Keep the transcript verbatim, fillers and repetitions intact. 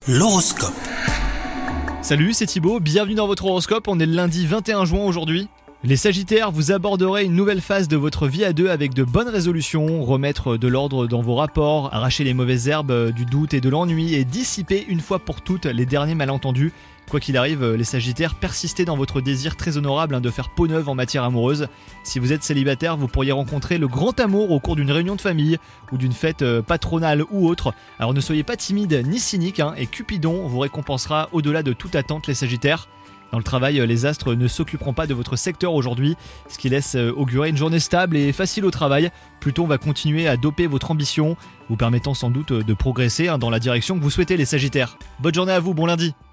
L'horoscope. Salut, c'est Thibaut, bienvenue dans votre horoscope, on est le lundi vingt et un juin aujourd'hui. Les Sagittaires, vous aborderez une nouvelle phase de votre vie à deux avec de bonnes résolutions, remettre de l'ordre dans vos rapports, arracher les mauvaises herbes du doute et de l'ennui et dissiper une fois pour toutes les derniers malentendus. Quoi qu'il arrive, les Sagittaires, persistez dans votre désir très honorable hein, de faire peau neuve en matière amoureuse. Si vous êtes célibataire, vous pourriez rencontrer le grand amour au cours d'une réunion de famille ou d'une fête euh, patronale ou autre. Alors ne soyez pas timide ni cynique hein, et Cupidon vous récompensera au-delà de toute attente les Sagittaires. Dans le travail, les astres ne s'occuperont pas de votre secteur aujourd'hui, ce qui laisse augurer une journée stable et facile au travail. Pluton va continuer à doper votre ambition, vous permettant sans doute de progresser dans la direction que vous souhaitez les Sagittaires. Bonne journée à vous, bon lundi!